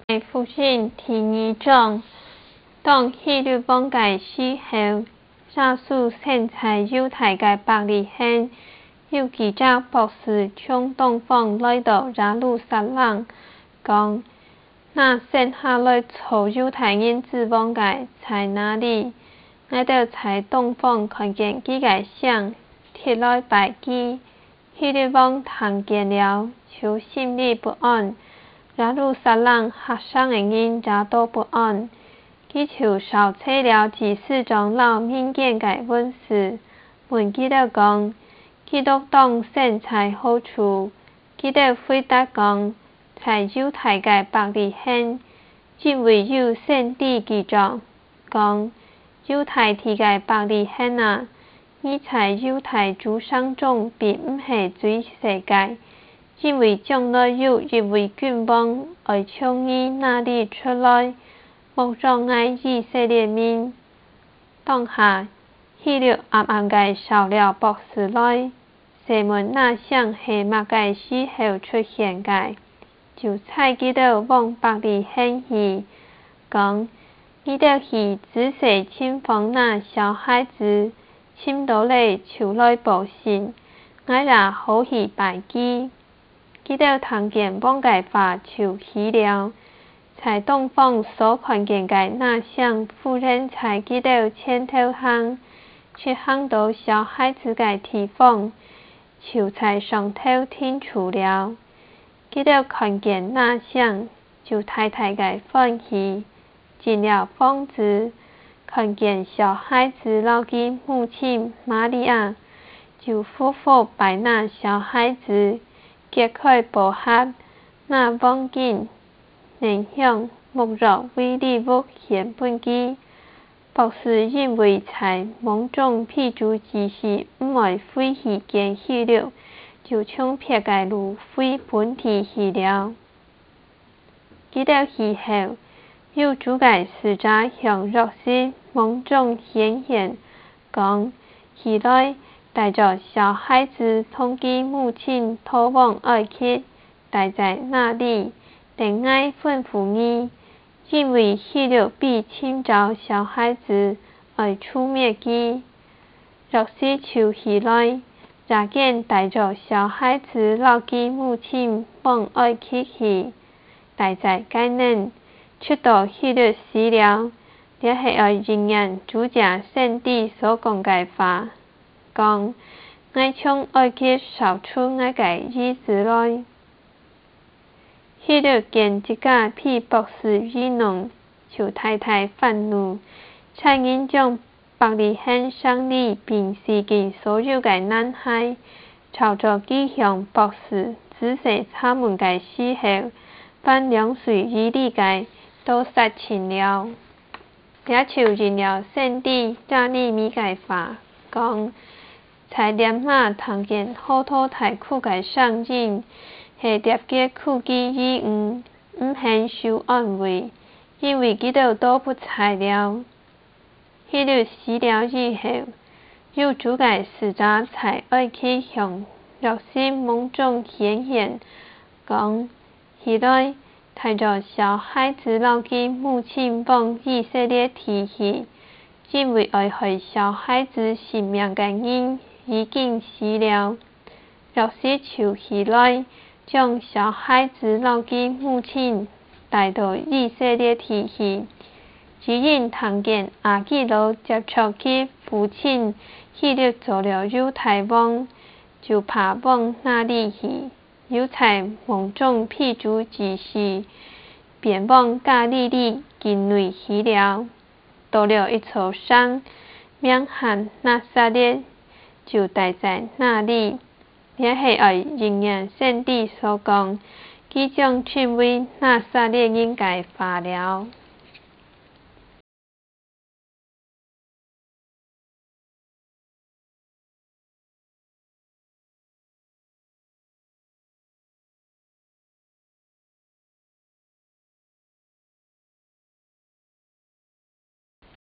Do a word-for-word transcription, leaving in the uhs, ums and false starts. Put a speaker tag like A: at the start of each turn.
A: 父亲第二章，當希律王界死後，耶穌先在猶太嘅伯利恆，有幾隻博士從東方來到耶路撒冷，講：那生下來做猶太人之王界在哪裡？我哋在東方看見佢嘅像，貼來拜佢。希律王聽見了，就心裡不安。耶路撒冷客上嘅人也都不安，佢就召集了祭司長老民間嘅文士，問佢哋講：基督當生在何處？佢哋回答講：在猶太嘅伯利恆，因為有聖經記載講：猶太地嘅伯利恆啊，你在猶太諸省中並唔係最世界。因為將來有一位君王會從你那裡出來，牧養愛以色列民。當下，希律暗暗地召了博士來，詢問那像係乜嘅時候出現嘅，就差佢哋往伯利恆去，講：你哋去仔細尋訪那小孩子，尋到了就來報信，我也好去拜佢。佢哋聽見王嘅話就去了，在東方所看見嘅那像婦人在佢哋前頭行，去行到小孩子嘅地方，就在上頭停住了。佢哋看見那像，就大大嘅歡喜，進了房子，看見小孩子老嘅母親瑪利亞，就俯伏拜那小孩子。揭開寶盒，那黃金、靈香、木藥為禮物獻本佢。博士因為在夢中辟諸之時唔愛回去見希律，就從別嘅路回本地去了。佢哋去後，有主嘅使者向約瑟夢中顯現，講：起來，帶着小孩子同佢母親逃往埃及，待在那裡，等我吩咐你，因為希律必尋找小孩子，愛除滅佢。約瑟就起來，乍見帶着小孩子老佢母親往埃及去，待在該人，出到希律死了，這係愛應驗主家聖經所講嘅話。講：我從埃及召出我嘅兒子來。希律見這個比博士愚弄，就大大憤怒，差人將伯利恆城裡並四境所有嘅男孩，照着佢向博士仔細查問嘅時候，凡兩歲以內嘅都殺盡了。也就應了聖經耶利米嘅話，講：在念馬聽見好多大苦嘅聲音，係特別苦嘅意願，唔肯受安慰，因為佢哋都不在了。希律死了以後，有主嘅使者在埃及向約瑟夢中顯現，講：起來，帶着小孩子老嘅母親往以色列地去，因為愛害小孩子性命嘅人已經死了。約瑟就起來，將小孩子老嘅母親帶到以色列地去。只因聽見亞基老接觸佢父親希律做了猶太王，就怕往那裡去，又在夢中辟諸之時，便往加利利境內去了。到了一座山，名喊拿撒勒，就待在那裡。這係愛應驗聖經所講，佢將成為拿撒勒人嘅話了。